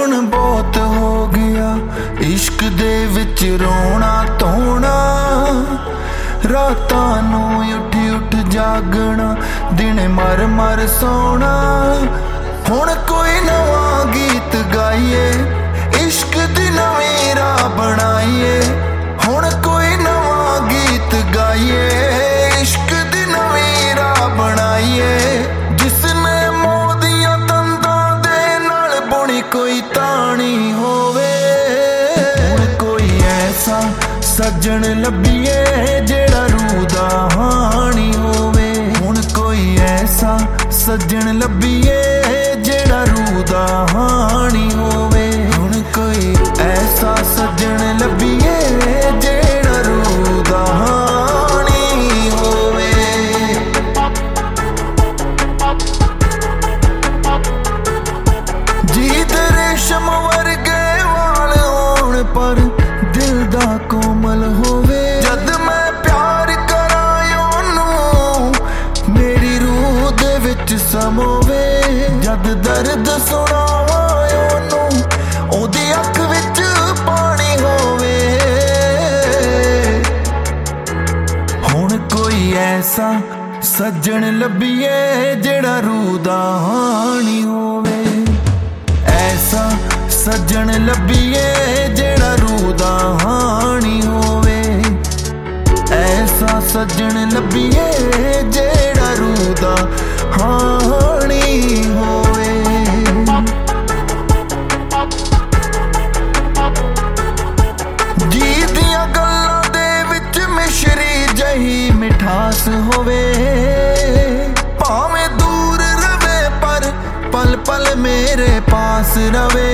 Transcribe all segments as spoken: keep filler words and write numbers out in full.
ਹੁਣ बहुत हो गया इश्क दे विच रोना धोना रातां नूं उठ उठ जागना दिन मर मर सोना हुण कोई नवां गीत गाइए इश्क दी नवीं राह बनाइए हुण कोई नवां गीत गाइए इश्क दी नवीं राह बनाइए जिसने मोदियां तंदां दे नाल बुनी कोई ताणी होवे हुण कोई ऐसा सज्जन लभीए जेड़ा रूह दा हानी होवे हुण कोई ऐसा सज्जन लभीए जेड़ा रूह दा हानी होवे हुण कोई ऐसा सज्जन लभीए जेड़ा रूह दा हानी होवे जीत रेशम वर्गे वाल होण पर दिल दा कोमल होवे जद मैं प्यार करां ओनू मेरी रूह दे विच समोवे जद दर्द सुनावां ओनू ओदी अख विच पानी होवे हुण कोई ऐसा सज्जन लभीए जेड़ा रूह दा हानी होवे ऐसा सज्जन लभीए जेड़ा रूह दा हानी होवे ऐसा सज्जन लभीए जेड़ा रूह दा हानी होवे जी दियां गल्लां दे विच मिश्री जही मिठास होवे भावें दूर रवे पर पल पल मेरे पास रवे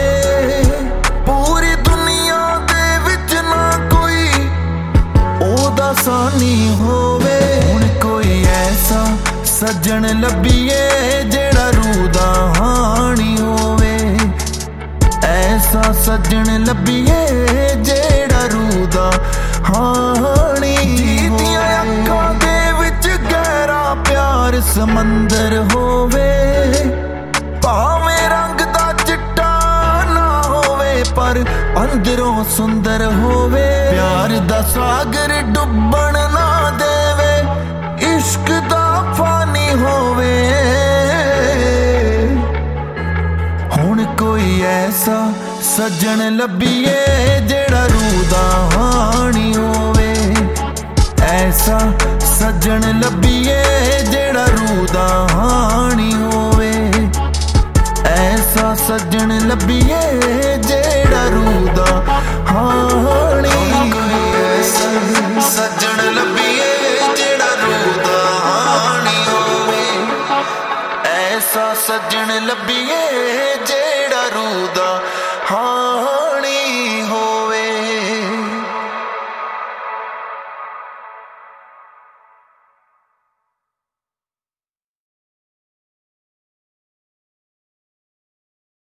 पूरी दुनिया दे विच ना कोई ओदा सानी होवे हुण कोई ऐसा सज्जन लभीए जेड़ा रूह दा हानी होवे ऐसा सज्जन लभीए जेड़ा रूह दा हानी दियां अखां दे विच गहरा प्यार समंदर होवे भावें रंग दा चिट्टा ना होवे पर अंदरों सुंदर होवे प्यार दा सागर डुब्बण ना देवे इश्क दा फानी होवे हुण कोई ऐसा सज्जन लभीए जेड़ा रूह दा हानी होवे ऐसा सज्जन लभीए जेड़ा रूह दा हानी होवे ऐसा सज्जन लभीए जेड़ा रूह दा हानी ऐसा सज्जन लभीए जेड़ा रूह दा हानी होवे ऐसा सज्जन लभीए जेड़ा रूह दा हानी